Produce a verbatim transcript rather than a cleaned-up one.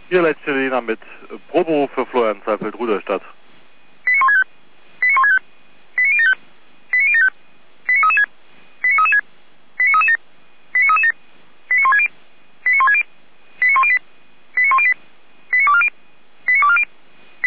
Hier Leitstellina mit Probo für Florian Zeifeld, Rudolstadt.